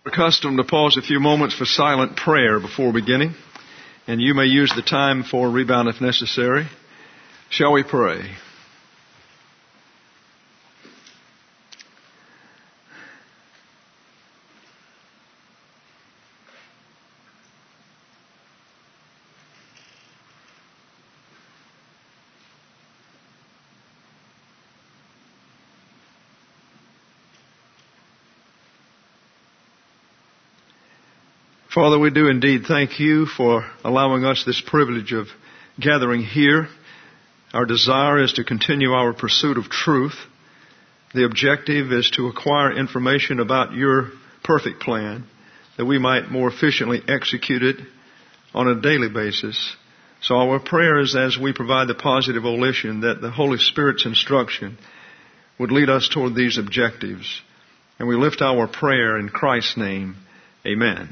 We're accustomed to pause a few moments for silent prayer before beginning, and you may use the time for rebound if necessary. Shall we pray? Father, we do indeed thank you for allowing us this privilege of gathering here. Our desire is to continue our pursuit of truth. The objective is to acquire information about your perfect plan, that we might more efficiently execute it on a daily basis. So our prayer is, as we provide the positive volition, that the Holy Spirit's instruction would lead us toward these objectives. And we lift our prayer in Christ's name. Amen.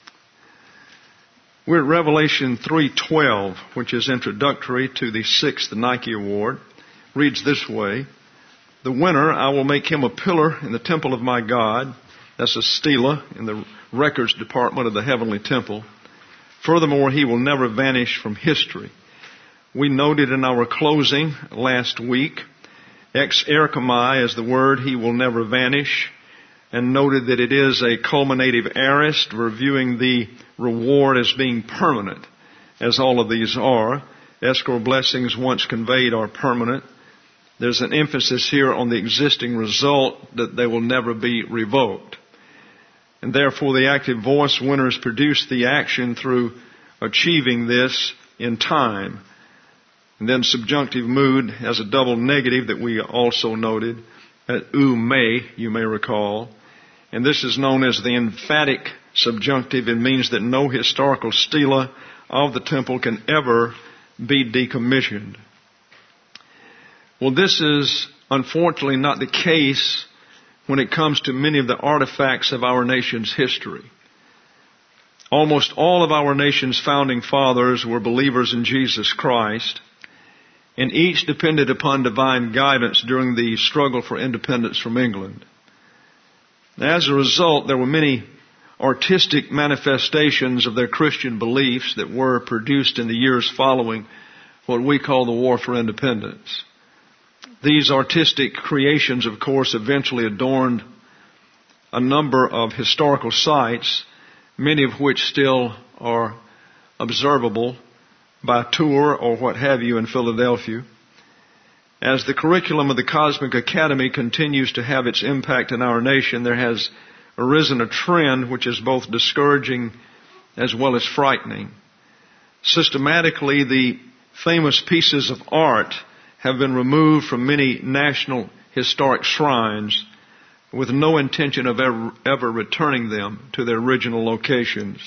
We're at Revelation 3:12, which is introductory to the 6th Nike Award. Reads this way: "The winner, I will make him a pillar in the temple of my God." That's a stela in the records department of the heavenly temple. "Furthermore, he will never vanish from history." We noted in our closing last week, ex erchomai is the word, he will never vanish, and noted that it is a culminative aorist, reviewing the reward as being permanent, as all of these are. Escrow blessings once conveyed are permanent. There's an emphasis here on the existing result, that they will never be revoked. And therefore the active voice winners produce the action through achieving this in time. And then subjunctive mood has a double negative that we also noted, you may recall. And this is known as the emphatic subjunctive. It means that no historical stela of the temple can ever be decommissioned. Well, this is unfortunately not the case when it comes to many of the artifacts of our nation's history. Almost all of our nation's founding fathers were believers in Jesus Christ, and each depended upon divine guidance during the struggle for independence from England. As a result, there were many artistic manifestations of their Christian beliefs that were produced in the years following what we call the War for Independence. These artistic creations, of course, eventually adorned a number of historical sites, many of which still are observable by tour or what have you in Philadelphia. As the curriculum of the Cosmic Academy continues to have its impact in our nation, there has arisen a trend which is both discouraging as well as frightening. Systematically, the famous pieces of art have been removed from many national historic shrines with no intention of ever returning them to their original locations.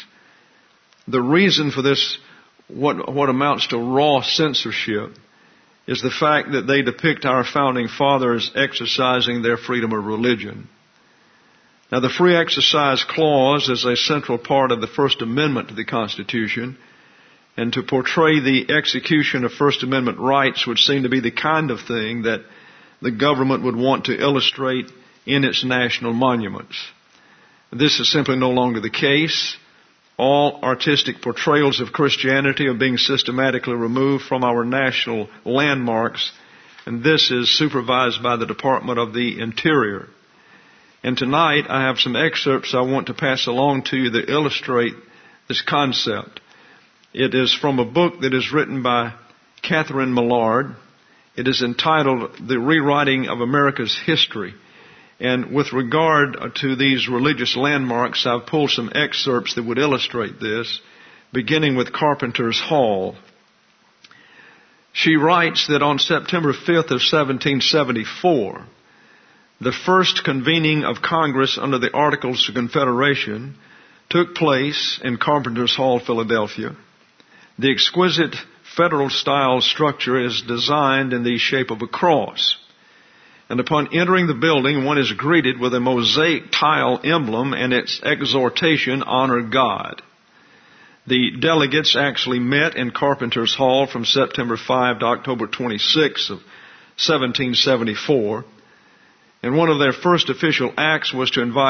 The reason for this, what amounts to raw censorship, is the fact that they depict our founding fathers exercising their freedom of religion. Now, the Free Exercise Clause is a central part of the First Amendment to the Constitution, and to portray the execution of First Amendment rights would seem to be the kind of thing that the government would want to illustrate in its national monuments. This is simply no longer the case. All artistic portrayals of Christianity are being systematically removed from our national landmarks, and this is supervised by the Department of the Interior. And tonight I have some excerpts I want to pass along to you that illustrate this concept. It is from a book that is written by Catherine Millard. It is entitled The Rewriting of America's History. And with regard to these religious landmarks, I've pulled some excerpts that would illustrate this, beginning with Carpenter's Hall. She writes that on September 5th of 1774, the first convening of Congress under the Articles of Confederation took place in Carpenter's Hall, Philadelphia. The exquisite federal-style structure is designed in the shape of a cross. And upon entering the building, one is greeted with a mosaic tile emblem and its exhortation, "Honor God." The delegates actually met in Carpenter's Hall from September 5 to October 26 of 1774. And one of their first official acts was to invite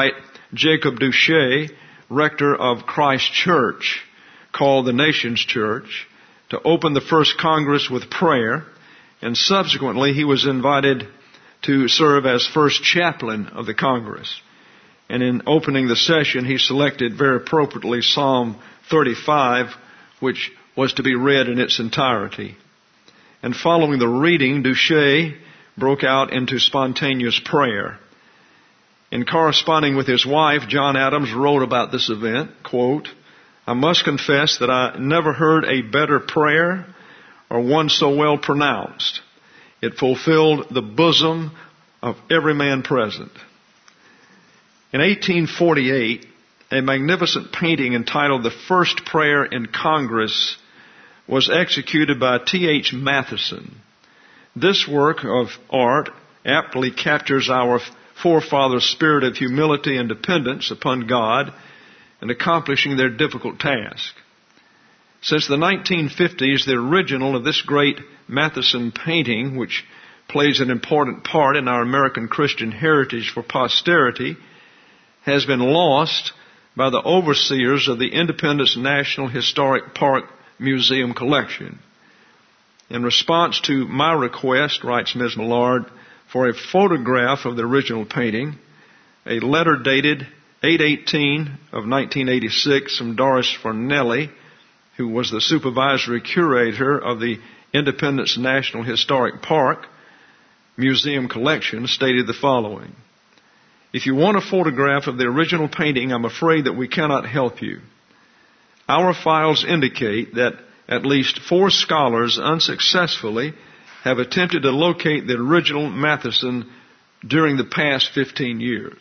Jacob Duché, rector of Christ Church, called the Nations Church, to open the first Congress with prayer, and subsequently he was invited to serve as first chaplain of the Congress. And in opening the session, he selected very appropriately Psalm 35, which was to be read in its entirety. And following the reading, Duché broke out into spontaneous prayer. In corresponding with his wife, John Adams wrote about this event, quote, "I must confess that I never heard a better prayer or one so well pronounced. It fulfilled the bosom of every man present." In 1848, a magnificent painting entitled "The First Prayer in Congress" was executed by T.H. Matheson. This work of art aptly captures our forefathers' spirit of humility and dependence upon God in accomplishing their difficult task. Since the 1950s, the original of this great Matheson painting, which plays an important part in our American Christian heritage for posterity, has been lost by the overseers of the Independence National Historic Park Museum collection. In response to my request, writes Ms. Millard, for a photograph of the original painting, a letter dated 8/18 of 1986 from Doris Fornelli, who was the supervisory curator of the Independence National Historic Park Museum collection, stated the following: "If you want a photograph of the original painting, I'm afraid that we cannot help you. Our files indicate that at least 4 scholars unsuccessfully have attempted to locate the original Matheson during the past 15 years.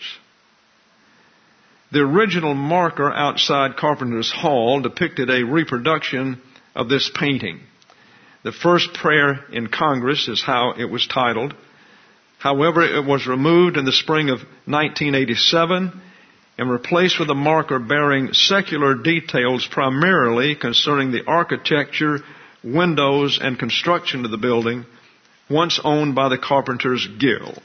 The original marker outside Carpenter's Hall depicted a reproduction of this painting. The First Prayer in Congress is how it was titled. However, it was removed in the spring of 1987 and replaced with a marker bearing secular details primarily concerning the architecture, windows, and construction of the building, once owned by the Carpenters Guild.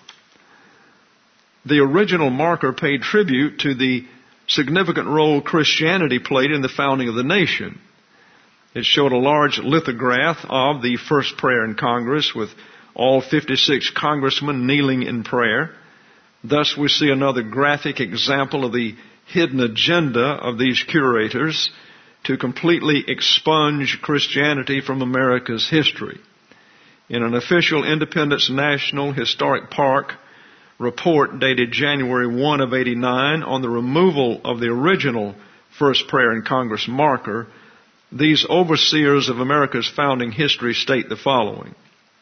The original marker paid tribute to the significant role Christianity played in the founding of the nation. It showed a large lithograph of the First Prayer in Congress with all 56 congressmen kneeling in prayer. Thus, we see another graphic example of the hidden agenda of these curators to completely expunge Christianity from America's history. In an official Independence National Historic Park report dated January 1 of 89 on the removal of the original First Prayer in Congress marker, these overseers of America's founding history state the following: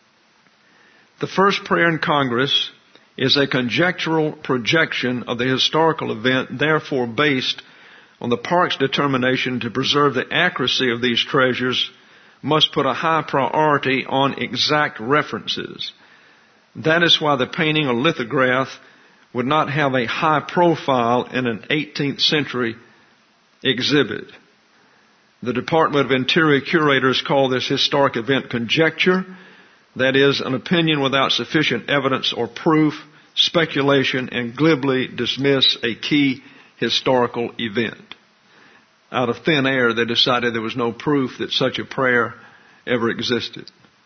"The First Prayer in Congress is a conjectural projection of the historical event, therefore based on the park's determination to preserve the accuracy of these treasures, must put a high priority on exact references. That is why the painting or lithograph would not have a high profile in an 18th century exhibit. The Department of Interior curators call this historic event conjecture, that is, an opinion without sufficient evidence or proof, speculation, and glibly dismiss a key historical event." Out of thin air, they decided there was no proof that such a prayer ever existed.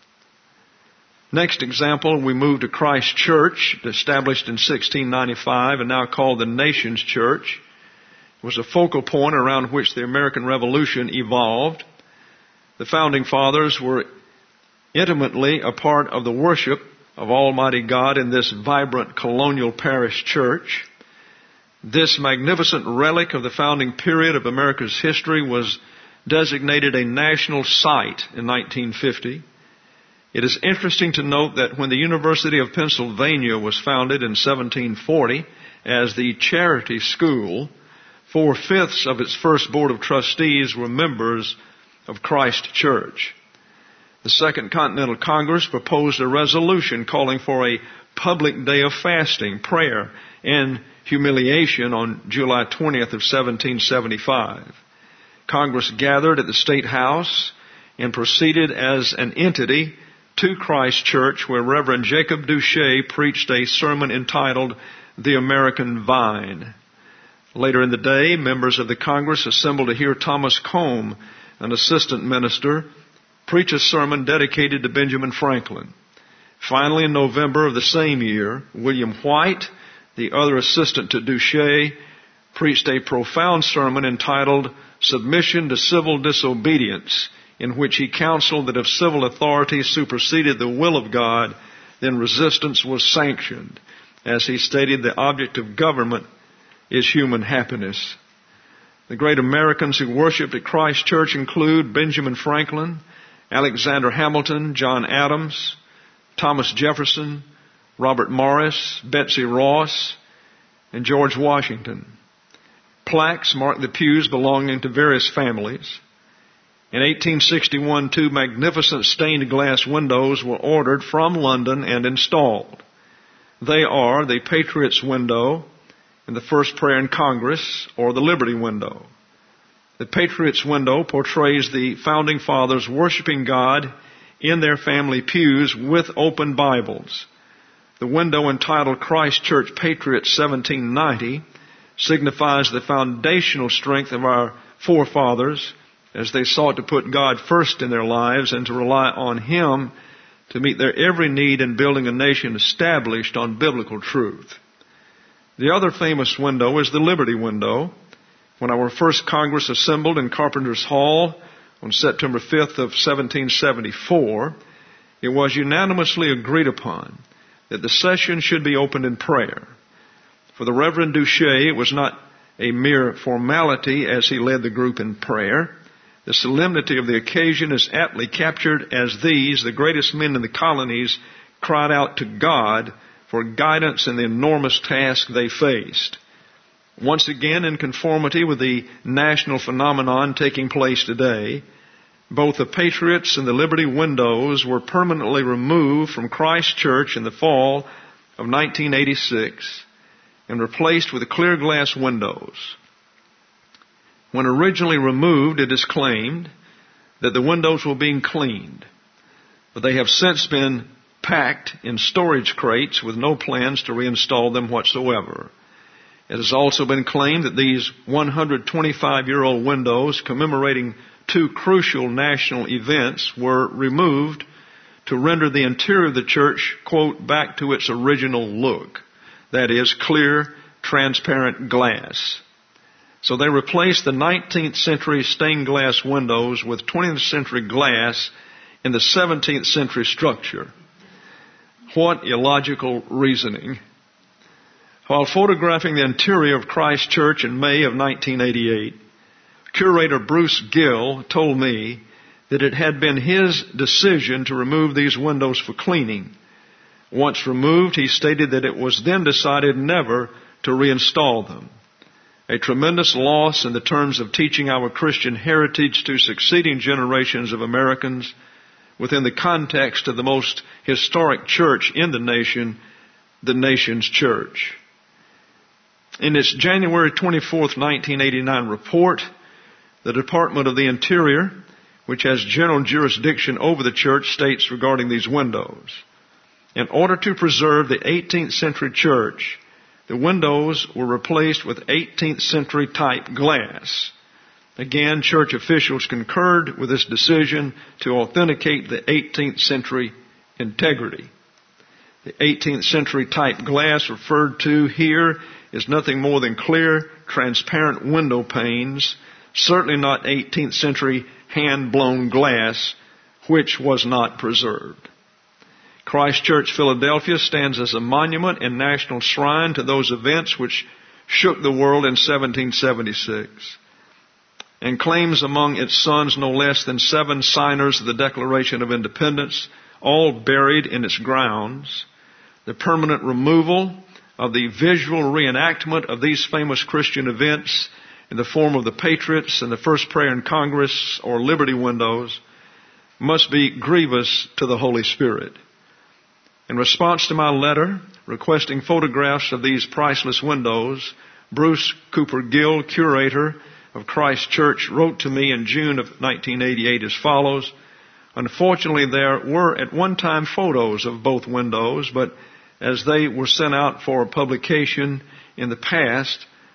Next example, we move to Christ Church, established in 1695 and now called the Nations Church. It was a focal point around which the American Revolution evolved. The Founding Fathers were intimately a part of the worship of Almighty God in this vibrant colonial parish church. This magnificent relic of the founding period of America's history was designated a national site in 1950. It is interesting to note that when the University of Pennsylvania was founded in 1740 as the charity school, 4/5 of its first board of trustees were members of Christ Church. The Second Continental Congress proposed a resolution calling for a public day of fasting, prayer, and humiliation on July 20th of 1775. Congress gathered at the State House and proceeded as an entity to Christ Church, where Reverend Jacob Duché preached a sermon entitled "The American Vine." Later in the day, members of the Congress assembled to hear Thomas Combe, an assistant minister, preach a sermon dedicated to Benjamin Franklin. Finally, in November of the same year, William White, the other assistant to Duché, preached a profound sermon entitled Submission to Civil Disobedience, in which he counseled that if civil authority superseded the will of God, then resistance was sanctioned. As he stated, the object of government is human happiness. The great Americans who worshiped at Christ Church include Benjamin Franklin, Alexander Hamilton, John Adams, Thomas Jefferson, Robert Morris, Betsy Ross, and George Washington. Plaques mark the pews belonging to various families. In 1861, 2 magnificent stained glass windows were ordered from London and installed. They are the Patriots window and the First Prayer in Congress, or the Liberty window. The Patriots window portrays the Founding Fathers worshiping God in their family pews with open Bibles. The window entitled Christ Church Patriots 1790 signifies the foundational strength of our forefathers as they sought to put God first in their lives and to rely on Him to meet their every need in building a nation established on biblical truth. The other famous window is the Liberty window. When our first Congress assembled in Carpenter's Hall on September 5th of 1774, it was unanimously agreed upon that the session should be opened in prayer. For the Reverend Duché, it was not a mere formality as he led the group in prayer. The solemnity of the occasion is aptly captured as these, the greatest men in the colonies, cried out to God for guidance in the enormous task they faced. Once again, in conformity with the national phenomenon taking place today, both the Patriots and the Liberty windows were permanently removed from Christ Church in the fall of 1986 and replaced with clear glass windows. When originally removed, it is claimed that the windows were being cleaned, but they have since been packed in storage crates with no plans to reinstall them whatsoever. It has also been claimed that these 125-year-old windows commemorating 2 crucial national events were removed to render the interior of the church, quote, back to its original look. That is, clear, transparent glass. So they replaced the 19th century stained glass windows with 20th century glass in the 17th century structure. What illogical reasoning. While photographing the interior of Christ Church in May of 1988, curator Bruce Gill told me that it had been his decision to remove these windows for cleaning. Once removed, he stated that it was then decided never to reinstall them. A tremendous loss in the terms of teaching our Christian heritage to succeeding generations of Americans within the context of the most historic church in the nation, the nation's church. In its January 24th, 1989 report, the Department of the Interior, which has general jurisdiction over the church, states regarding these windows, in order to preserve the 18th century church, the windows were replaced with 18th century type glass. Again, church officials concurred with this decision to authenticate the 18th century integrity. The 18th century type glass referred to here is nothing more than clear, transparent window panes, certainly not 18th century hand-blown glass, which was not preserved. Christ Church, Philadelphia stands as a monument and national shrine to those events which shook the world in 1776, and claims among its sons no less than 7 signers of the Declaration of Independence, all buried in its grounds. The permanent removal of the visual reenactment of these famous Christian events in the form of the Patriots and the First Prayer in Congress or Liberty windows must be grievous to the Holy Spirit. In response to my letter requesting photographs of these priceless windows, Bruce Cooper Gill, curator of Christ Church, wrote to me in June of 1988 as follows: Unfortunately, there were at one time photos of both windows, but as they were sent out for publication in the past,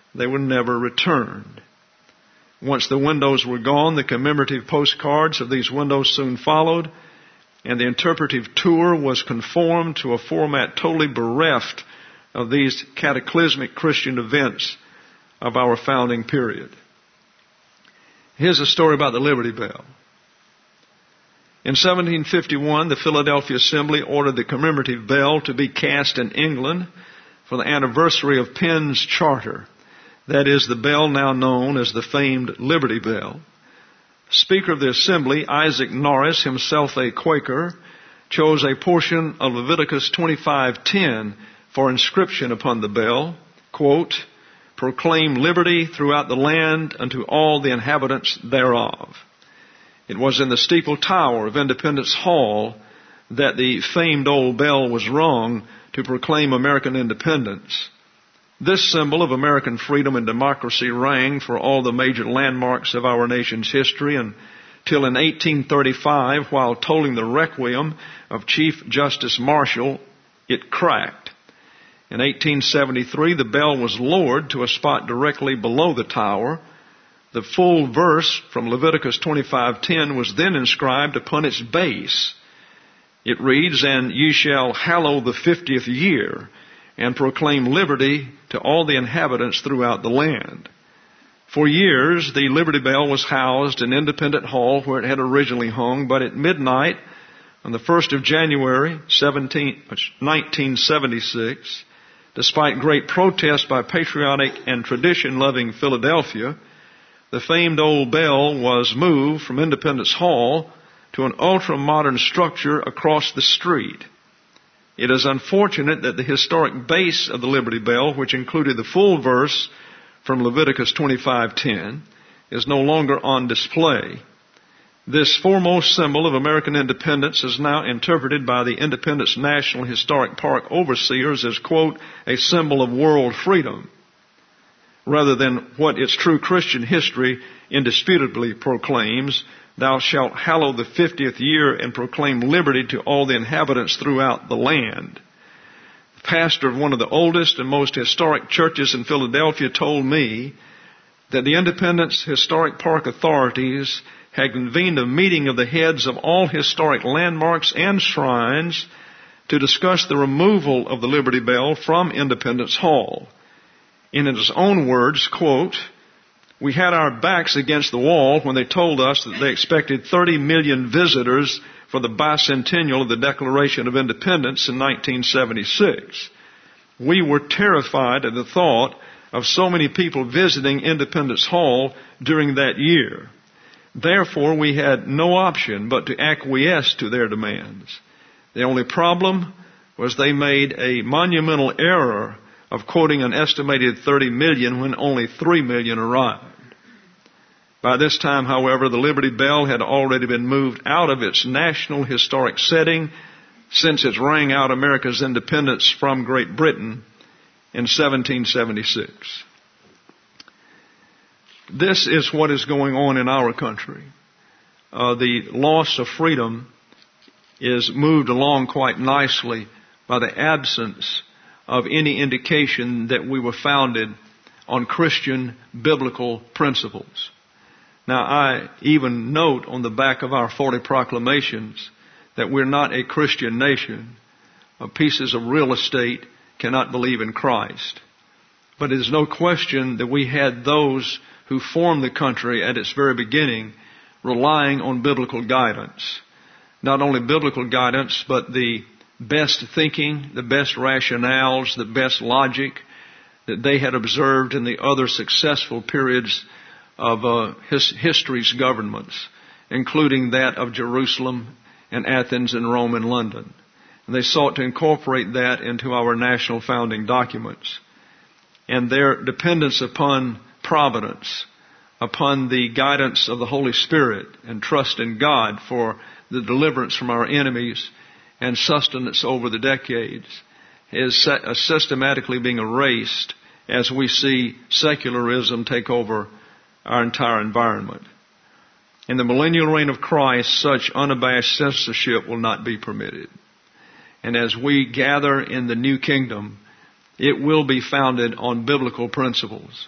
they were never returned. Once the windows were gone, the commemorative postcards of these windows soon followed, and the interpretive tour was conformed to a format totally bereft of these cataclysmic Christian events of our founding period. Here's a story about the Liberty Bell. In 1751, the Philadelphia Assembly ordered the commemorative bell to be cast in England for the anniversary of Penn's charter. That is, the bell now known as the famed Liberty Bell. Speaker of the Assembly, Isaac Norris, himself a Quaker, chose a portion of Leviticus 25:10 for inscription upon the bell, quote, "Proclaim liberty throughout the land unto all the inhabitants thereof." It was in the steeple tower of Independence Hall that the famed old bell was rung to proclaim American independence. This symbol of American freedom and democracy rang for all the major landmarks of our nation's history until in 1835, while tolling the requiem of Chief Justice Marshall, it cracked. In 1873, the bell was lowered to a spot directly below the tower. The full verse from Leviticus 25:10 was then inscribed upon its base. It reads, "And ye shall hallow the 50th year, and proclaim liberty to all the inhabitants throughout the land." For years, the Liberty Bell was housed in Independence Hall, where it had originally hung, but at midnight on the 1st of January, 1976, despite great protest by patriotic and tradition-loving Philadelphia, the famed old bell was moved from Independence Hall to an ultra-modern structure across the street. It is unfortunate that the historic base of the Liberty Bell, which included the full verse from Leviticus 25:10, is no longer on display. This foremost symbol of American independence is now interpreted by the Independence National Historic Park overseers as, quote, "a symbol of world freedom," rather than what its true Christian history indisputably proclaims: "Thou shalt hallow the 50th year and proclaim liberty to all the inhabitants throughout the land." The pastor of one of the oldest and most historic churches in Philadelphia told me that the Independence Historic Park authorities had convened a meeting of the heads of all historic landmarks and shrines to discuss the removal of the Liberty Bell from Independence Hall. In his own words, quote, "We had our backs against the wall when they told us that they expected 30 million visitors for the bicentennial of the Declaration of Independence in 1976. We were terrified at the thought of so many people visiting Independence Hall during that year. Therefore, we had no option but to acquiesce to their demands. The only problem was they made a monumental error of quoting an estimated 30 million when only 3 million arrived. By this time, however, the Liberty Bell had already been moved out of its national historic setting since it rang out America's independence from Great Britain in 1776. This is what is going on in our country. The loss of freedom is moved along quite nicely by the absence of any indication that we were founded on Christian biblical principles. Now, I even note on the back of our 40 proclamations that we're not a Christian nation. Pieces of real estate cannot believe in Christ. But it is no question that we had those who formed the country at its very beginning relying on biblical guidance. Not only biblical guidance, but the best thinking, the best rationales, the best logic that they had observed in the other successful periods of history's governments, including that of Jerusalem and Athens and Rome and London. And they sought to incorporate that into our national founding documents. And their dependence upon providence, upon the guidance of the Holy Spirit, and trust in God for the deliverance from our enemies and sustenance over the decades is systematically being erased as we see secularism take over our entire environment. In the millennial reign of Christ, such unabashed censorship will not be permitted. And as we gather in the new kingdom, it will be founded on biblical principles.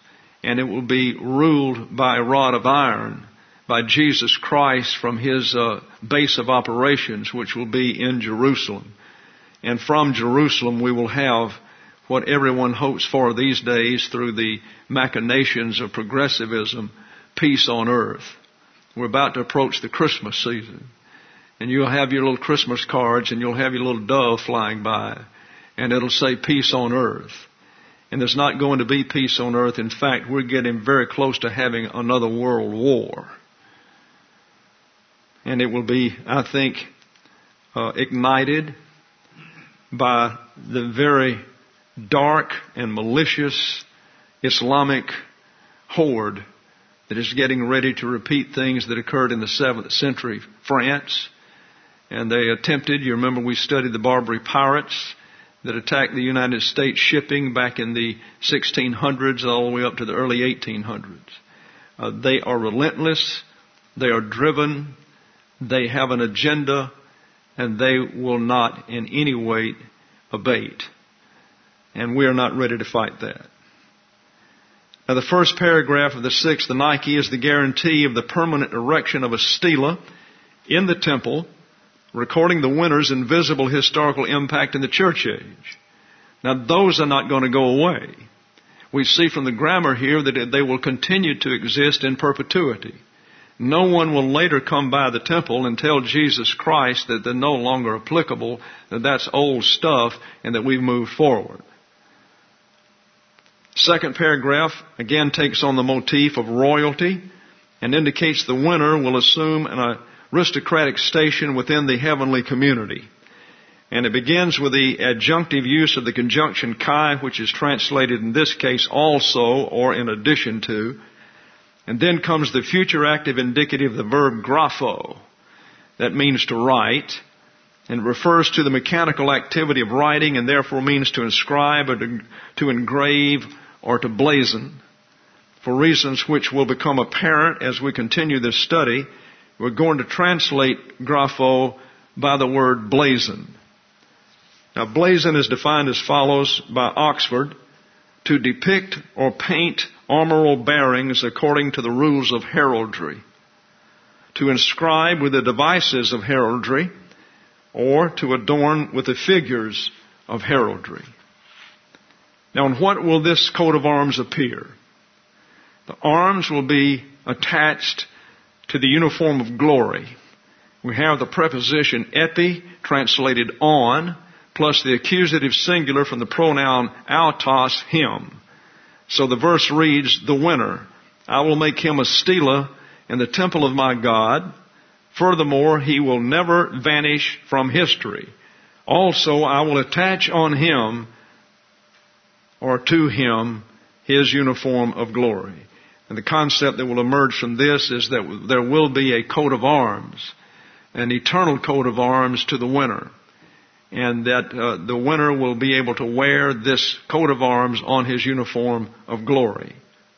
and it will be ruled by a rod of iron, by Jesus Christ from His base of operations, which will be in Jerusalem. And from Jerusalem we will have what everyone hopes for these days through the machinations of progressivism, peace on earth. We're about to approach the Christmas season. And you'll have your little Christmas cards and you'll have your little dove flying by. And it'll say peace on earth. And there's not going to be peace on earth. In fact, we're getting very close to having another world war. And it will be, I think, ignited by the very dark and malicious Islamic horde that is getting ready to repeat things that occurred in the 7th century France. And they attempted, you remember we studied the Barbary pirates that attacked the United States shipping back in the 1600s all the way up to the early 1800s. They are relentless, they are driven, they have an agenda, and they will not in any way abate. And we are not ready to fight that. Now the first paragraph of the 6th, the Nike, is the guarantee of the permanent erection of a stela in the temple, recording the winner's invisible historical impact in the church age. Now those are not going to go away. We see from the grammar here that they will continue to exist in perpetuity. No one will later come by the temple and tell Jesus Christ that they're no longer applicable, that that's old stuff, and that we've moved forward. Second paragraph again takes on the motif of royalty and indicates the winner will assume an aristocratic station within the heavenly community. And it begins with the adjunctive use of the conjunction kai, which is translated in this case also or in addition to. And then comes the future active indicative, the verb grapho. That means to write, and refers to the mechanical activity of writing, and therefore means to inscribe or to engrave or to blazon. For reasons which will become apparent as we continue this study, we're going to translate grapho by the word blazon. Now, blazon is defined as follows by Oxford: to depict or paint armorial bearings according to the rules of heraldry, to inscribe with the devices of heraldry, or to adorn with the figures of heraldry. Now, in what will this coat of arms appear? The arms will be attached to the uniform of glory. We have the preposition epi, translated on, plus the accusative singular from the pronoun autos, him. So the verse reads, the winner, I will make him a stela in the temple of my God. Furthermore, he will never vanish from history. Also, I will attach on him or to him his uniform of glory. And the concept that will emerge from this is that there will be a coat of arms, an eternal coat of arms to the winner. And that the winner will be able to wear this coat of arms on his uniform of glory.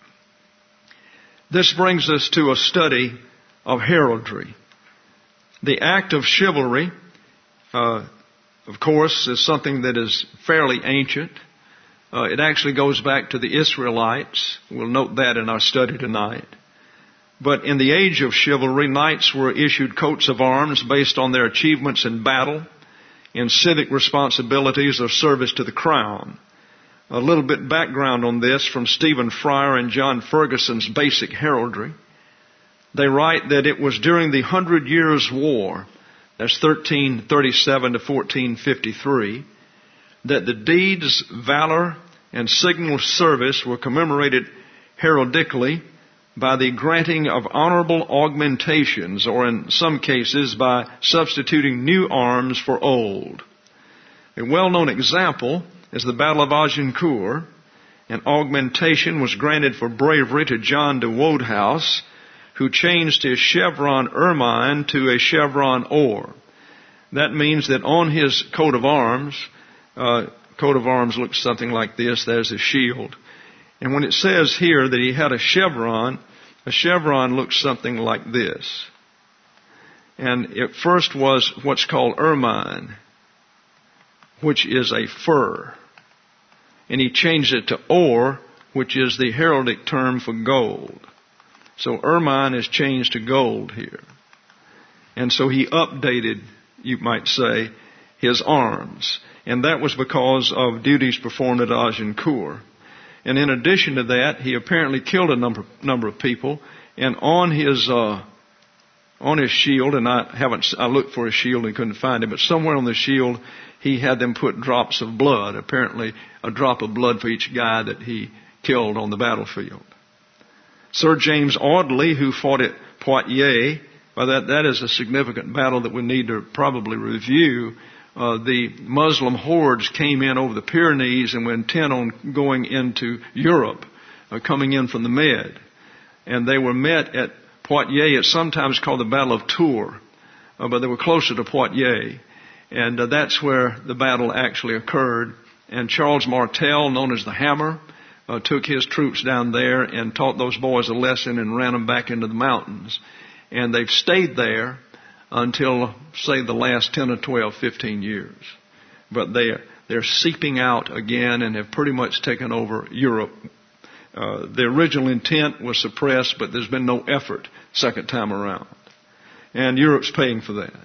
This brings us to a study of heraldry. The act of chivalry, of course, is something that is fairly ancient. It actually goes back to the Israelites. We'll note that in our study tonight. But in the age of chivalry, knights were issued coats of arms based on their achievements in battle, in civic responsibilities or service to the crown. A little bit background on this from Stephen Fryer and John Ferguson's Basic Heraldry. They write that it was during the 100 Years' War, that's 1337 to 1453, that the deeds, valor, and signal service were commemorated heraldically by the granting of honorable augmentations, or in some cases by substituting new arms for old. A well-known example is the Battle of Agincourt. An augmentation was granted for bravery to John de Wodehouse, who changed his chevron ermine to a chevron or. That means that on his coat of arms looks something like this. There's a shield. And when it says here that he had a chevron looks something like this. And it first was what's called ermine, which is a fur. And he changed it to or, which is the heraldic term for gold. So ermine is changed to gold here. And so he updated, you might say, his arms. And that was because of duties performed at Agincourt. And in addition to that, he apparently killed a number of people. And on his shield, and I looked for his shield and couldn't find it, but somewhere on the shield he had them put drops of blood, apparently a drop of blood for each guy that he killed on the battlefield. Sir James Audley, who fought at Poitiers, that is a significant battle that we need to probably review. The Muslim hordes came in over the Pyrenees and were intent on going into Europe, coming in from the Med. And they were met at Poitiers. It's sometimes called the Battle of Tours, but they were closer to Poitiers. And that's where the battle actually occurred. And Charles Martel, known as the Hammer, took his troops down there and taught those boys a lesson and ran them back into the mountains. And they've stayed there until, say, the last 10 or 12, 15 years. But they're seeping out again and have pretty much taken over Europe. The original intent was suppressed, but there's been no effort second time around. And Europe's paying for that.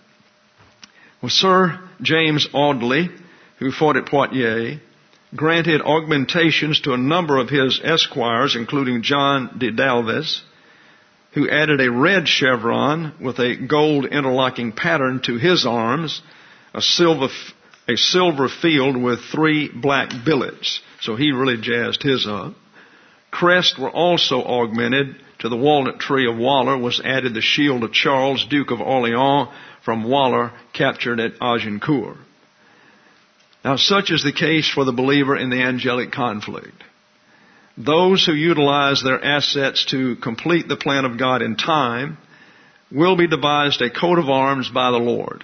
Well, Sir James Audley, who fought at Poitiers, granted augmentations to a number of his esquires, including John de Dalves, who added a red chevron with a gold interlocking pattern to his arms, a silver field with 3 black billets. So he really jazzed his up. Crests were also augmented. To the walnut tree of Waller was added the shield of Charles, Duke of Orleans, from Waller, captured at Agincourt. Now, such is the case for the believer in the angelic conflict. Those who utilize their assets to complete the plan of God in time will be devised a coat of arms by the Lord.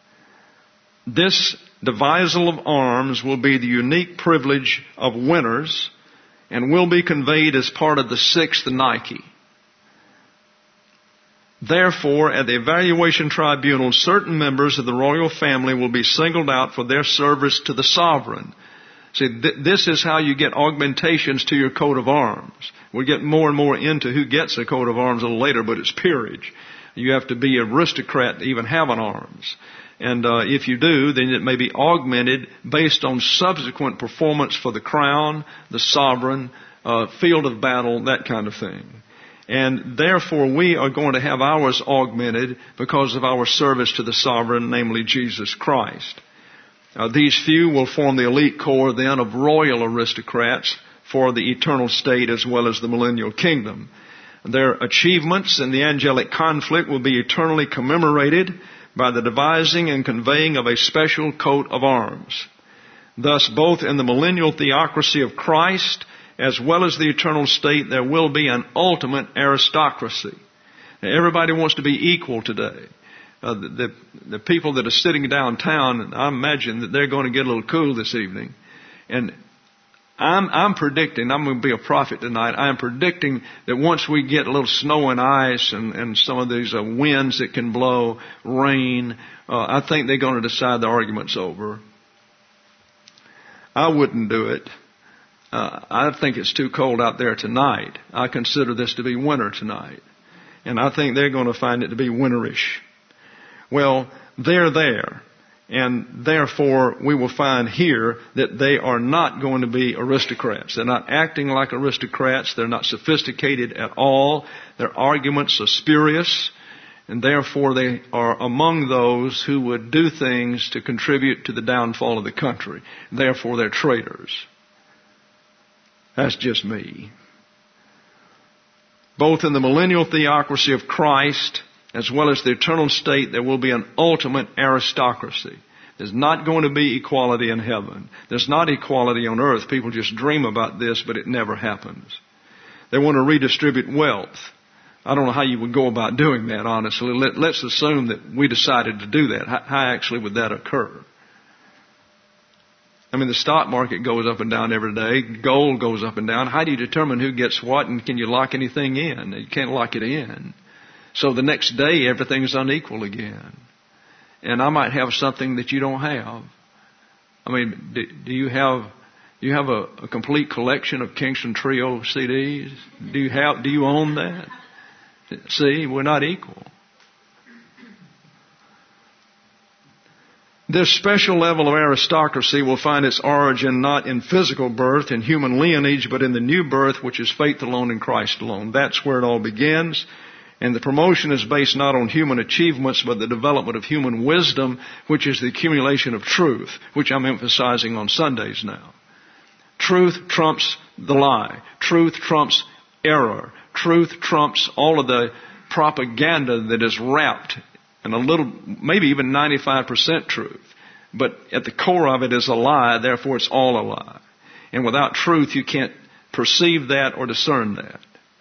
This devisal of arms will be the unique privilege of winners and will be conveyed as part of the 6th Nike. Therefore, at the evaluation tribunal, certain members of the royal family will be singled out for their service to the sovereign. See, this is how you get augmentations to your coat of arms. We'll get more and more into who gets a coat of arms a little later, but it's peerage. You have to be an aristocrat to even have an arms. And if you do, then it may be augmented based on subsequent performance for the crown, the sovereign, field of battle, that kind of thing. And therefore we are going to have ours augmented because of our service to the sovereign, namely Jesus Christ. These few will form the elite corps then of royal aristocrats for the eternal state as well as the millennial kingdom. Their achievements in the angelic conflict will be eternally commemorated by the devising and conveying of a special coat of arms. Thus, both in the millennial theocracy of Christ as well as the eternal state, there will be an ultimate aristocracy. Now, everybody wants to be equal today. The people that are sitting downtown, I imagine that they're going to get a little cool this evening. And I'm predicting, I'm going to be a prophet tonight, I'm predicting that once we get a little snow and ice and some of these winds that can blow, rain, I think they're going to decide the argument's over. I wouldn't do it. I think it's too cold out there tonight. I consider this to be winter tonight. And I think they're going to find it to be winterish. Well, they're there. And therefore, we will find here that they are not going to be aristocrats. They're not acting like aristocrats. They're not sophisticated at all. Their arguments are spurious. And therefore, they are among those who would do things to contribute to the downfall of the country. Therefore, they're traitors. That's just me. Both in the millennial theocracy of Christ as well as the eternal state, there will be an ultimate aristocracy. There's not going to be equality in heaven. There's not equality on earth. People just dream about this, but it never happens. They want to redistribute wealth. I don't know how you would go about doing that, honestly. Let's assume that we decided to do that. How actually would that occur? I mean, the stock market goes up and down every day. Gold goes up and down. How do you determine who gets what, and can you lock anything in? You can't lock it in. So the next day, everything's unequal again. And I might have something that you don't have. I mean, do you have You have a complete collection of Kingston Trio CDs? Do you own that? See, we're not equal. This special level of aristocracy will find its origin not in physical birth and human lineage, but in the new birth, which is faith alone in Christ alone. That's where it all begins. And the promotion is based not on human achievements, but the development of human wisdom, which is the accumulation of truth, which I'm emphasizing on Sundays now. Truth trumps the lie. Truth trumps error. Truth trumps all of the propaganda that is wrapped in a little, maybe even 95% truth. But at the core of it is a lie, therefore it's all a lie. And without truth, you can't perceive that or discern that.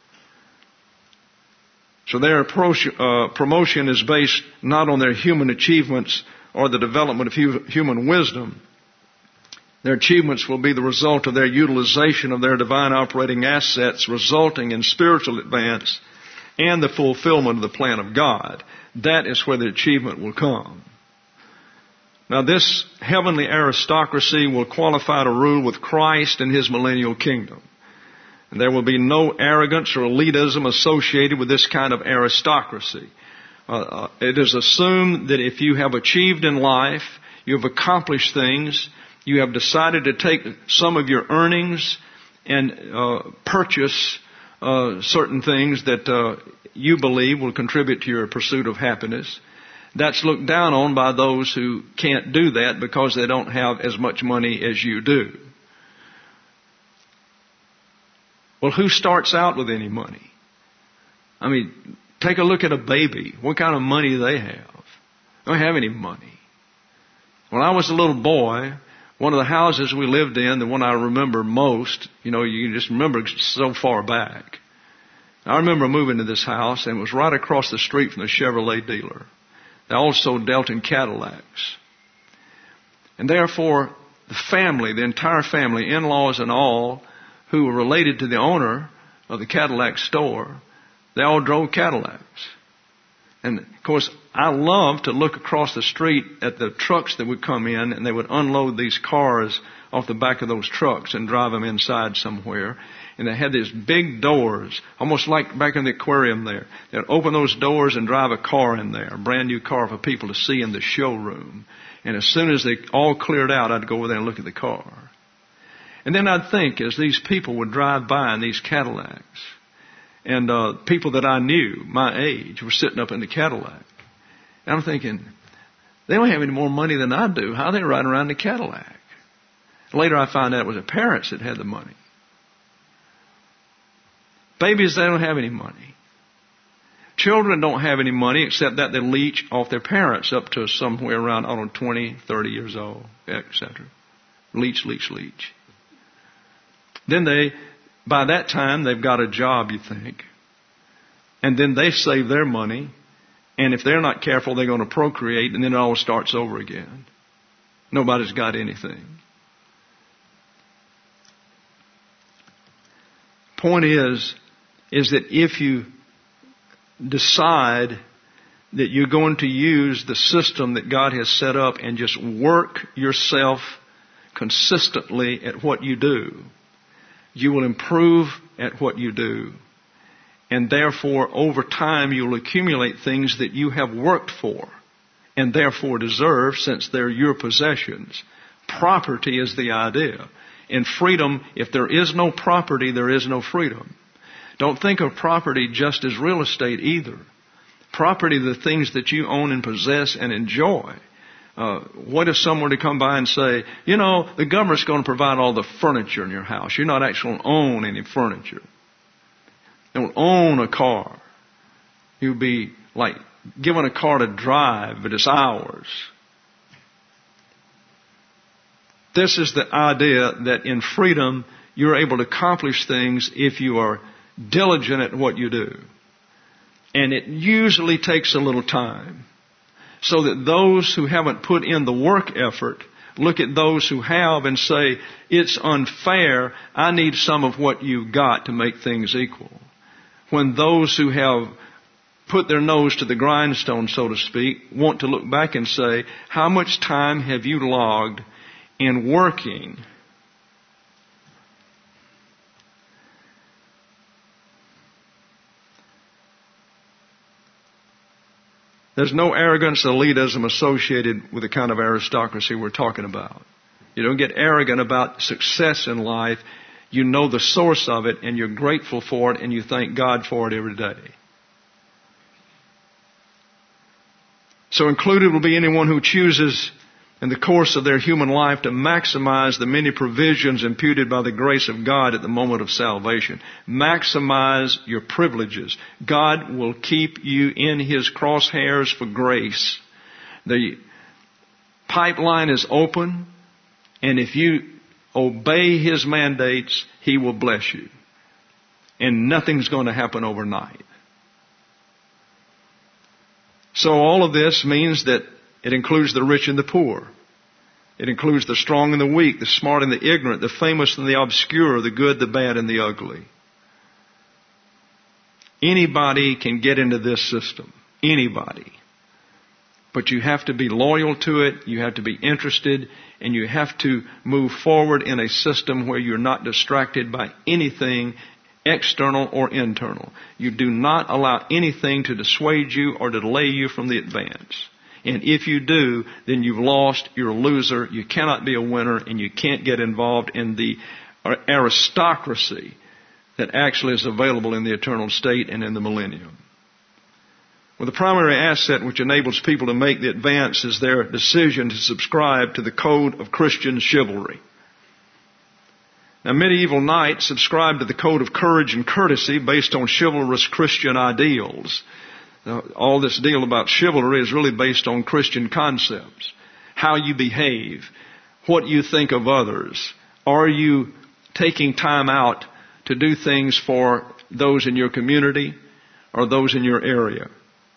So their promotion is based not on their human achievements or the development of human wisdom. Their achievements will be the result of their utilization of their divine operating assets, resulting in spiritual advance and the fulfillment of the plan of God. That is where the achievement will come. Now, this heavenly aristocracy will qualify to rule with Christ in His millennial kingdom. And there will be no arrogance or elitism associated with this kind of aristocracy. It is assumed that if you have achieved in life, you have accomplished things, you have decided to take some of your earnings and purchase certain things that you believe will contribute to your pursuit of happiness, that's looked down on by those who can't do that because they don't have as much money as you do. Well, who starts out with any money? I mean, take a look at a baby. What kind of money do they have? They don't have any money. When I was a little boy, one of the houses we lived in, the one I remember most, you can just remember so far back. I remember moving to this house, and it was right across the street from the Chevrolet dealer. They also dealt in Cadillacs. And therefore, the entire family, in-laws and all, who were related to the owner of the Cadillac store, they all drove Cadillacs. And, of course, I loved to look across the street at the trucks that would come in, and they would unload these cars off the back of those trucks and drive them inside somewhere. And they had these big doors, almost like back in the aquarium there. They'd open those doors and drive a car in there, a brand new car for people to see in the showroom. And as soon as they all cleared out, I'd go over there and look at the car. And then I'd think, as these people would drive by in these Cadillacs, and people that I knew, my age, were sitting up in the Cadillac. And I'm thinking, they don't have any more money than I do. How are they riding around the Cadillac? Later I found out it was their parents that had the money. Babies, they don't have any money. Children don't have any money except that they leech off their parents up to somewhere around, 20, 30 years old, etc. Leech. Then by that time, they've got a job, you think. And then they save their money. And if they're not careful, they're going to procreate, and then it all starts over again. Nobody's got anything. Point is that if you decide that you're going to use the system that God has set up and just work yourself consistently at what you do, you will improve at what you do. And therefore, over time, you'll accumulate things that you have worked for and therefore deserve, since they're your possessions. Property is the idea. In freedom, if there is no property, there is no freedom. Don't think of property just as real estate either. Property, the things that you own and possess and enjoy. What if someone were to come by and say, the government's going to provide all the furniture in your house. You're not actually going to own any furniture. You don't own a car. You'd be like given a car to drive, but it's ours. This is the idea that in freedom, you're able to accomplish things if you are diligent at what you do. And it usually takes a little time. So that those who haven't put in the work effort look at those who have and say, it's unfair, I need some of what you've got to make things equal. When those who have put their nose to the grindstone, so to speak, want to look back and say, how much time have you logged in working There's no arrogance, elitism associated with the kind of aristocracy we're talking about. You don't get arrogant about success in life. You know the source of it, and you're grateful for it, and you thank God for it every day. So included will be anyone who chooses in the course of their human life to maximize the many provisions imputed by the grace of God at the moment of salvation. Maximize your privileges. God will keep you in His crosshairs for grace. The pipeline is open, and if you obey His mandates, He will bless you. And nothing's going to happen overnight. So all of this means that it includes the rich and the poor. It includes the strong and the weak, the smart and the ignorant, the famous and the obscure, the good, the bad, and the ugly. Anybody can get into this system. Anybody. But you have to be loyal to it, you have to be interested, and you have to move forward in a system where you're not distracted by anything external or internal. You do not allow anything to dissuade you or to delay you from the advance. And if you do, then you've lost, you're a loser, you cannot be a winner, and you can't get involved in the aristocracy that actually is available in the eternal state and in the millennium. Well, the primary asset which enables people to make the advance is their decision to subscribe to the code of Christian chivalry. Now, medieval knights subscribed to the code of courage and courtesy based on chivalrous Christian ideals. Now, all this deal about chivalry is really based on Christian concepts. How you behave, what you think of others. Are you taking time out to do things for those in your community or those in your area?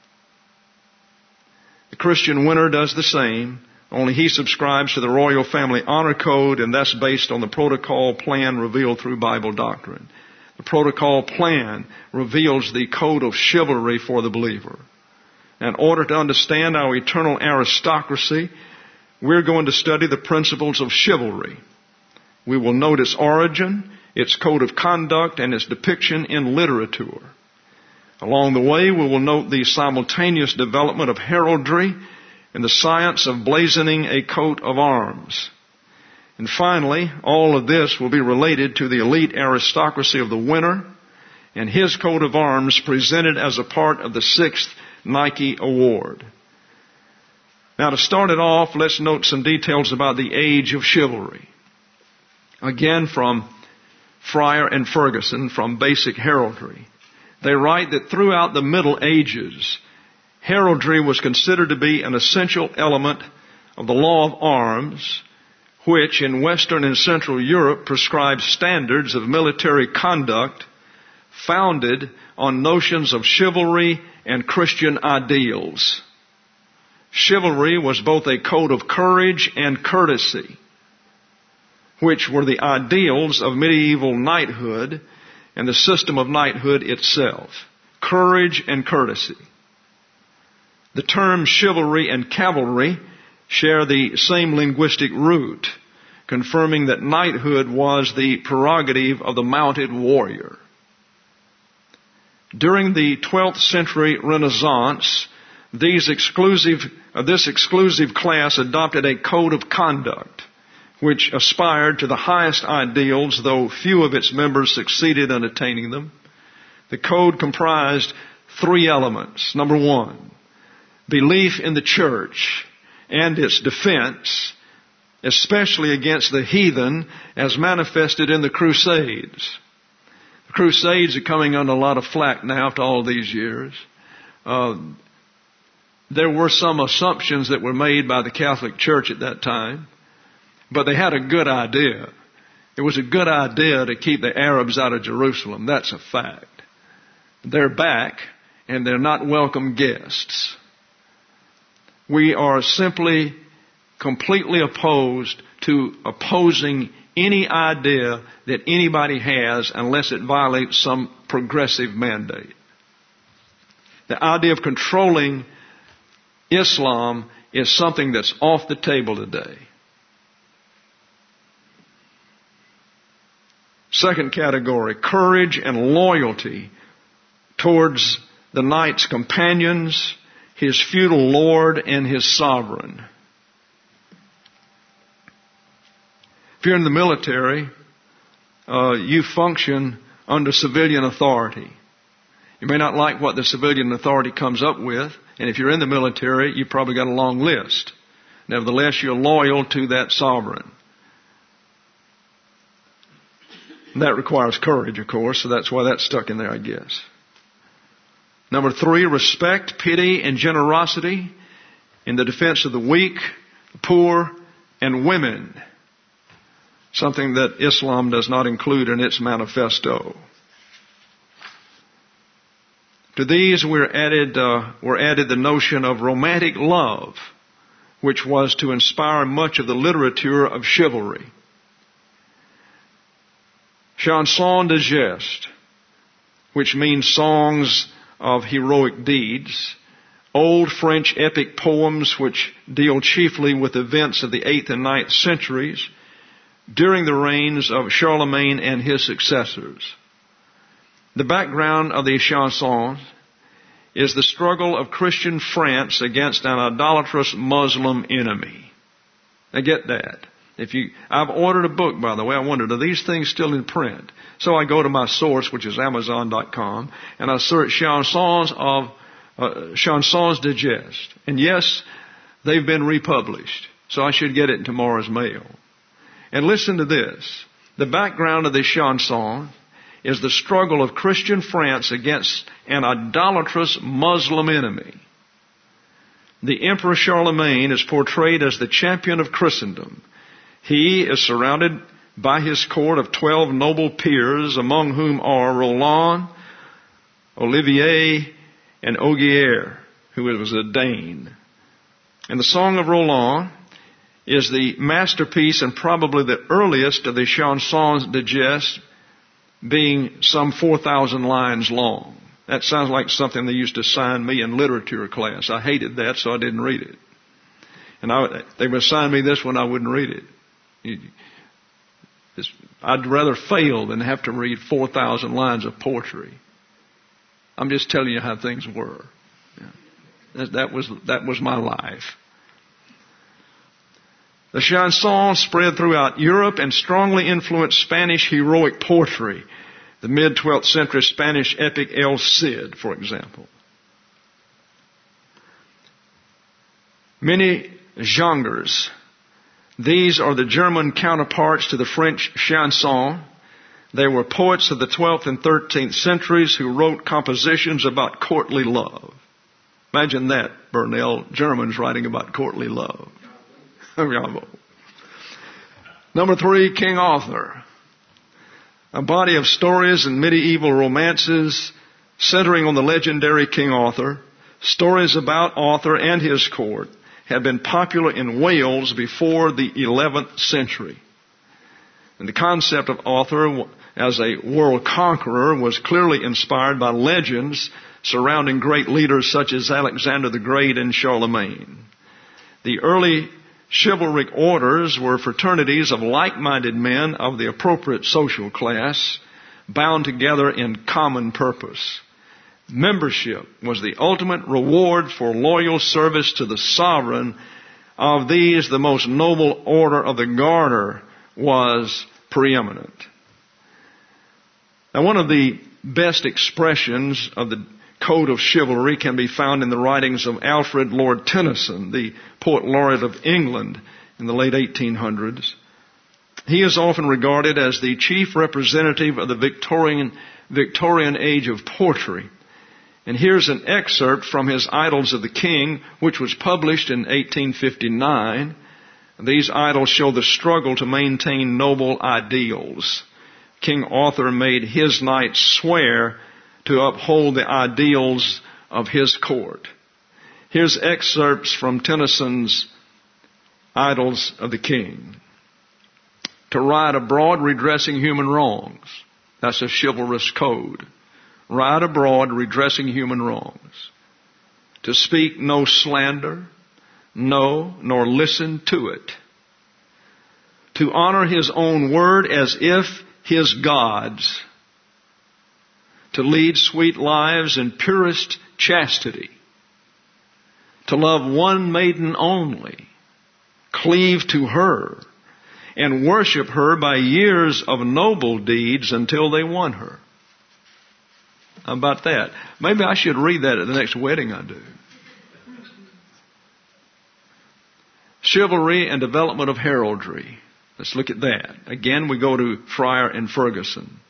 The Christian winner does the same. Only he subscribes to the royal family honor code, and that's based on the protocol plan revealed through Bible doctrine. The protocol plan reveals the code of chivalry for the believer. In order to understand our eternal aristocracy, we're going to study the principles of chivalry. We will note its origin, its code of conduct, and its depiction in literature. Along the way, we will note the simultaneous development of heraldry and the science of blazoning a coat of arms. And finally, all of this will be related to the elite aristocracy of the winner and his coat of arms presented as a part of the 6th Nike Award. Now, to start it off, let's note some details about the age of chivalry. Again, from Fryer and Ferguson, from Basic Heraldry. They write that throughout the Middle Ages, heraldry was considered to be an essential element of the law of arms, which in Western and Central Europe prescribed standards of military conduct founded on notions of chivalry and Christian ideals. Chivalry was both a code of courage and courtesy, which were the ideals of medieval knighthood and the system of knighthood itself. Courage and courtesy. The terms chivalry and cavalry share the same linguistic root, confirming that knighthood was the prerogative of the mounted warrior. During the 12th century Renaissance, this exclusive class adopted a code of conduct which aspired to the highest ideals, though few of its members succeeded in attaining them. The code comprised 3 elements. Number 1, belief in the church and its defense, especially against the heathen as manifested in the Crusades. The Crusades are coming under a lot of flack now after all these years. There were some assumptions that were made by the Catholic Church at that time, but they had a good idea. It was a good idea to keep the Arabs out of Jerusalem. That's a fact. They're back, and they're not welcome guests. We are simply completely opposed to opposing any idea that anybody has unless it violates some progressive mandate. The idea of controlling Islam is something that's off the table today. Second category, courage and loyalty towards the knight's companions, his feudal lord, and his sovereign. If you're in the military, you function under civilian authority. You may not like what the civilian authority comes up with, and if you're in the military, you've probably got a long list. Nevertheless, you're loyal to that sovereign. And that requires courage, of course, so that's why that's stuck in there, I guess. Number 3, respect, pity, and generosity in the defense of the weak, the poor, and women. Something that Islam does not include in its manifesto. To these were added the notion of romantic love, which was to inspire much of the literature of chivalry. Chansons de geste, which means songs of heroic deeds, old French epic poems which deal chiefly with events of the 8th and 9th centuries during the reigns of Charlemagne and his successors. The background of these chansons is the struggle of Christian France against an idolatrous Muslim enemy. Now get that. I've ordered a book, by the way. I wondered, are these things still in print? So I go to my source, which is Amazon.com, and I search chansons de geste. And yes, they've been republished. So I should get it in tomorrow's mail. And listen to this. The background of this chanson is the struggle of Christian France against an idolatrous Muslim enemy. The Emperor Charlemagne is portrayed as the champion of Christendom. He is surrounded by his court of 12 noble peers, among whom are Roland, Olivier, and Ogier, who was a Dane. And the Song of Roland is the masterpiece and probably the earliest of the chansons de geste, being some 4,000 lines long. That sounds like something they used to assign me in literature class. I hated that, so I didn't read it. And they would assign me this one, I wouldn't read it. I'd rather fail than have to read 4,000 lines of poetry. I'm just telling you how things were. That was my life. The chanson spread throughout Europe and strongly influenced Spanish heroic poetry. The mid-12th century Spanish epic El Cid, for example. Many genres. These are the German counterparts to the French chanson. They were poets of the 12th and 13th centuries who wrote compositions about courtly love. Imagine that, Burnell, Germans writing about courtly love. Number 3, King Arthur. A body of stories and medieval romances centering on the legendary King Arthur. Stories about Arthur and his court had been popular in Wales before the 11th century. And the concept of Arthur as a world conqueror was clearly inspired by legends surrounding great leaders such as Alexander the Great and Charlemagne. The early chivalric orders were fraternities of like-minded men of the appropriate social class, bound together in common purpose. Membership was the ultimate reward for loyal service to the sovereign. Of these, the most noble order of the Garter was preeminent. Now, one of the best expressions of the code of chivalry can be found in the writings of Alfred Lord Tennyson, the poet laureate of England in the late 1800s. He is often regarded as the chief representative of the Victorian age of poetry. And here's an excerpt from his Idylls of the King, which was published in 1859. These idylls show the struggle to maintain noble ideals. King Arthur made his knights swear to uphold the ideals of his court. Here's excerpts from Tennyson's Idylls of the King. To ride abroad redressing human wrongs. That's a chivalrous code. Ride abroad redressing human wrongs. To speak no slander, no, nor listen to it. To honor his own word as if his God's. To lead sweet lives in purest chastity. to love one maiden only, cleave to her, and worship her by years of noble deeds until they won her. How about that? Maybe I should read that at the next wedding I do. Chivalry and development of heraldry. Let's look at that. Again, we go to Fryer and Ferguson.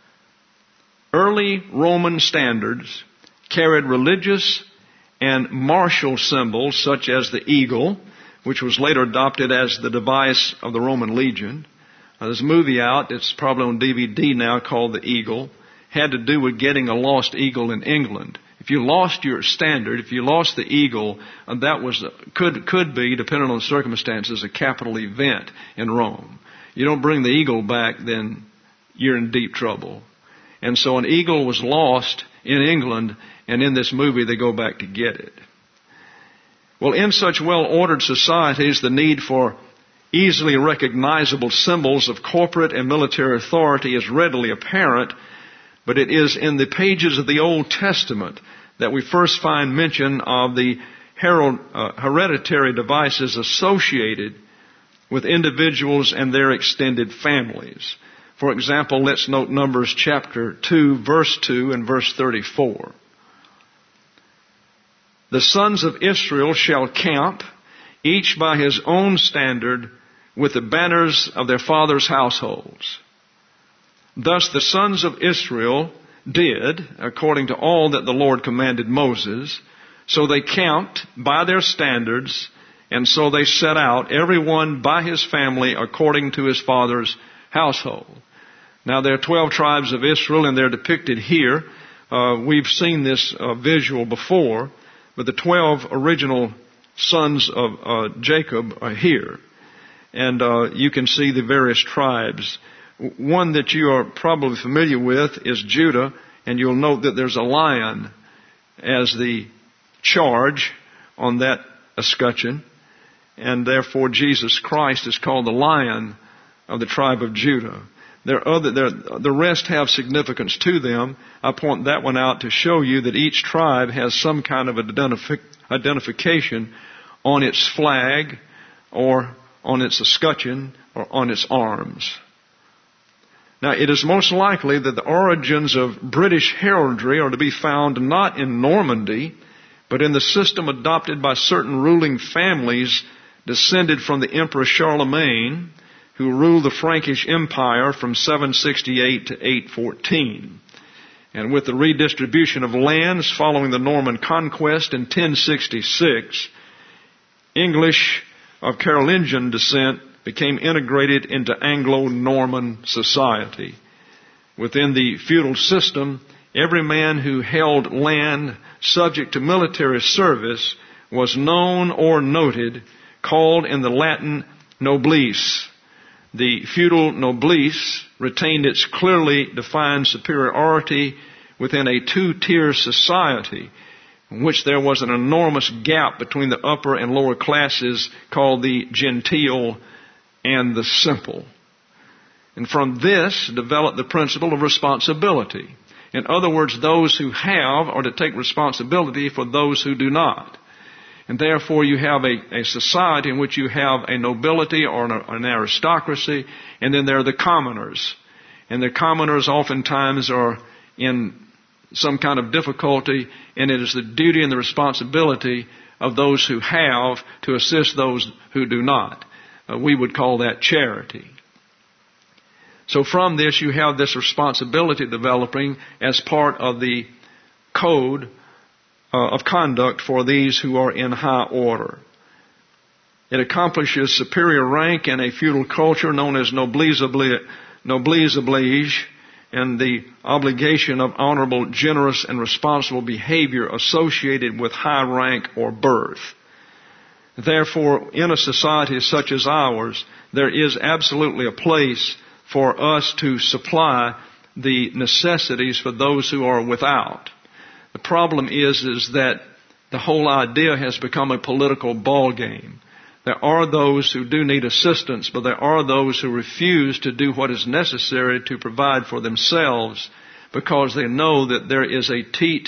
Early Roman standards carried religious and martial symbols such as the eagle, which was later adopted as the device of the Roman legion. There's a movie out, it's probably on DVD now, called The Eagle. Had to do with getting a lost eagle in England. If you lost your standard, if you lost the eagle, that was could be, depending on the circumstances, a capital event in Rome. You don't bring the eagle back, then you're in deep trouble. And so an eagle was lost in England, and in this movie they go back to get it. Well, in such well-ordered societies, the need for easily recognizable symbols of corporate and military authority is readily apparent, but it is in the pages of the Old Testament that we first find mention of the hereditary devices associated with individuals and their extended families. For example, let's note Numbers chapter 2, verse 2 and verse 34. The sons of Israel shall camp, each by his own standard, with the banners of their fathers' households. Thus the sons of Israel did, according to all that the Lord commanded Moses. So they camped by their standards, and so they set out, every one by his family, according to his father's household. Now there are 12 tribes of Israel, and they're depicted here. We've seen this visual before, but the 12 original sons of Jacob are here. And you can see the various tribes. One that you are probably familiar with is Judah, and you'll note that there's a lion as the charge on that escutcheon, and therefore Jesus Christ is called the Lion of the tribe of Judah. The rest have significance to them. I point that one out to show you that each tribe has some kind of identification on its flag or on its escutcheon or on its arms. Now, it is most likely that the origins of British heraldry are to be found not in Normandy, but in the system adopted by certain ruling families descended from the Emperor Charlemagne, who ruled the Frankish Empire from 768 to 814. And with the redistribution of lands following the Norman conquest in 1066, English of Carolingian descent became integrated into Anglo-Norman society. Within the feudal system, every man who held land subject to military service was known or noted, called in the Latin noblesse. The feudal noblesse retained its clearly defined superiority within a two-tier society in which there was an enormous gap between the upper and lower classes called the gentile and the simple. And from this developed the principle of responsibility. In other words, those who have are to take responsibility for those who do not. And therefore you have a society in which you have a nobility or an aristocracy, and then there are the commoners. And the commoners oftentimes are in some kind of difficulty, and it is the duty and the responsibility of those who have to assist those who do not. We would call that charity. So from this, you have this responsibility developing as part of the code of conduct for these who are in high order. It accomplishes superior rank in a feudal culture known as noblesse oblige, and the obligation of honorable, generous, and responsible behavior associated with high rank or birth. Therefore, in a society such as ours, there is absolutely a place for us to supply the necessities for those who are without. The problem is that the whole idea has become a political ball game. There are those who do need assistance, but there are those who refuse to do what is necessary to provide for themselves because they know that there is a teat,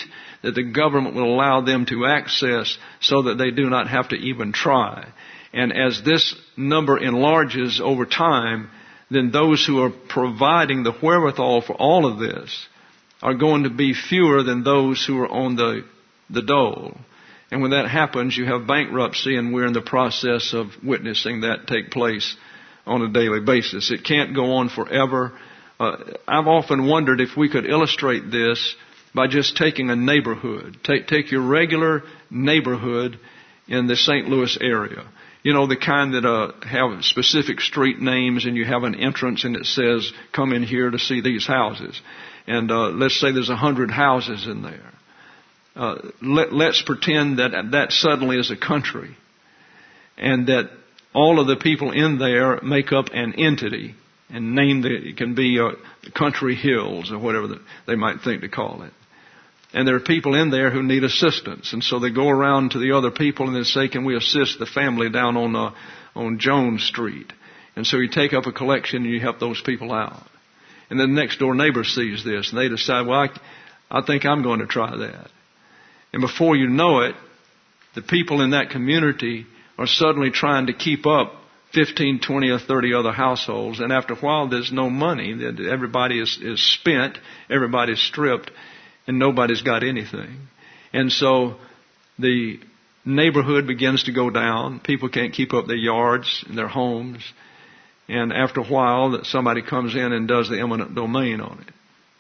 that the government will allow them to access so that they do not have to even try. And as this number enlarges over time, then those who are providing the wherewithal for all of this are going to be fewer than those who are on the dole. And when that happens, you have bankruptcy, and we're in the process of witnessing that take place on a daily basis. It can't go on forever. I've often wondered if we could illustrate this by just taking a neighborhood. Take your regular neighborhood in the St. Louis area. You know, the kind that have specific street names, and you have an entrance and it says, come in here to see these houses. And let's say there's 100 houses in there. Let's pretend that suddenly is a country, and that all of the people in there make up an entity, and it can be Country Hills or whatever they might think to call it. And there are people in there who need assistance, and so they go around to the other people and they say, can we assist the family down on Jones Street? And so you take up a collection and you help those people out. And then the next door neighbor sees this and they decide, well, I think I'm going to try that. And before you know it, the people in that community are suddenly trying to keep up 15, 20, or 30 other households. And after a while, there's no money. Everybody is spent. Everybody's stripped. And nobody's got anything. And so the neighborhood begins to go down. People can't keep up their yards and their homes. And after a while, somebody comes in and does the eminent domain on it.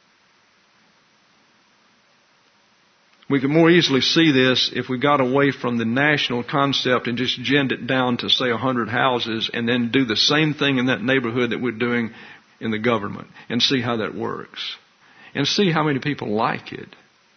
We could more easily see this if we got away from the national concept and just ginned it down to, say, 100 houses, and then do the same thing in that neighborhood that we're doing in the government, and see how that works. And see how many people like it.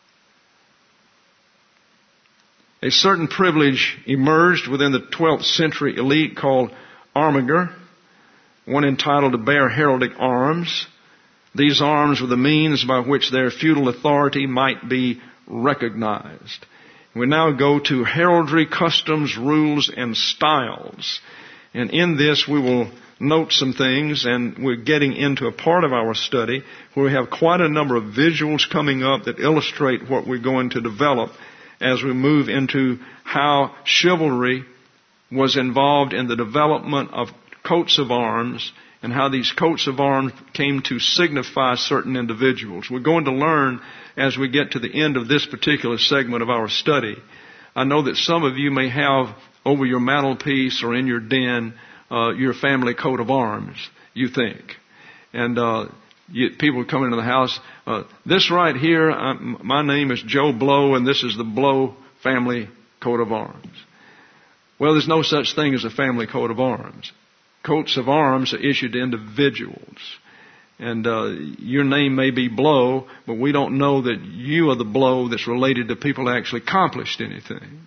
A certain privilege emerged within the 12th century elite called armiger, one entitled to bear heraldic arms. These arms were the means by which their feudal authority might be recognized. We now go to heraldry, customs, rules, and styles. And in this we will note some things, and we're getting into a part of our study where we have quite a number of visuals coming up that illustrate what we're going to develop as we move into how chivalry was involved in the development of coats of arms and how these coats of arms came to signify certain individuals. We're going to learn as we get to the end of this particular segment of our study. I know that some of you may have over your mantelpiece or in your den your family coat of arms, you think. And people come into the house, this right here, my name is Joe Blow, and this is the Blow family coat of arms. Well, there's no such thing as a family coat of arms. Coats of arms are issued to individuals. And your name may be Blow, but we don't know that you are the Blow that's related to people who actually accomplished anything.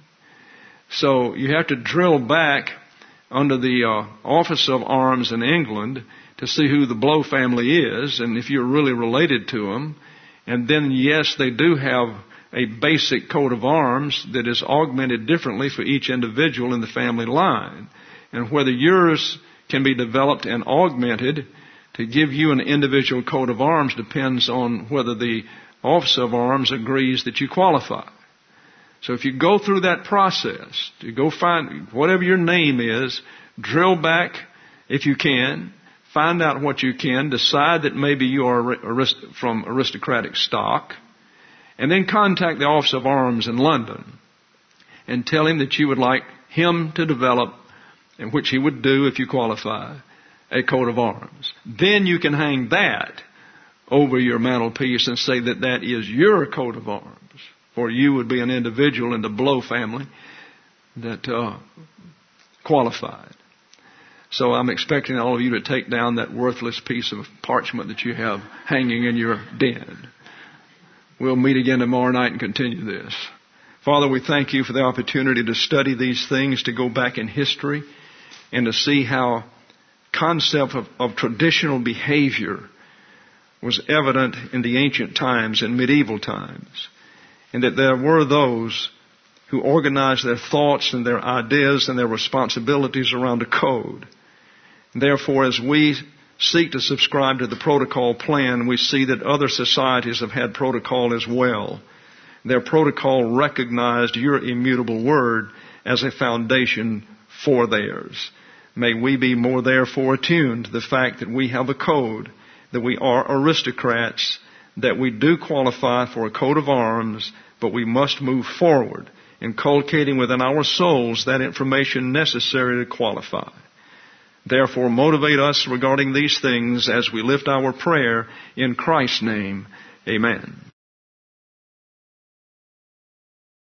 So you have to drill back under the office of arms in England to see who the Blow family is, and if you're really related to them. And then, yes, they do have a basic coat of arms that is augmented differently for each individual in the family line. And whether yours can be developed and augmented to give you an individual coat of arms depends on whether the office of arms agrees that you qualify. So if you go through that process, to go find whatever your name is, drill back if you can, find out what you can, decide that maybe you are from aristocratic stock, and then contact the Office of Arms in London and tell him that you would like him to develop, and which he would do if you qualify, a coat of arms. Then you can hang that over your mantelpiece and say that that is your coat of arms. For you would be an individual in the Blow family that qualified. So I'm expecting all of you to take down that worthless piece of parchment that you have hanging in your den. We'll meet again tomorrow night and continue this. Father, we thank you for the opportunity to study these things, to go back in history, and to see how concept of traditional behavior was evident in the ancient times and medieval times. And that there were those who organized their thoughts and their ideas and their responsibilities around a code. And therefore, as we seek to subscribe to the protocol plan, we see that other societies have had protocol as well. Their protocol recognized your immutable word as a foundation for theirs. May we be more therefore attuned to the fact that we have a code, that we are aristocrats, that we do qualify for a coat of arms, but we must move forward, inculcating within our souls that information necessary to qualify. Therefore, motivate us regarding these things as we lift our prayer in Christ's name. Amen.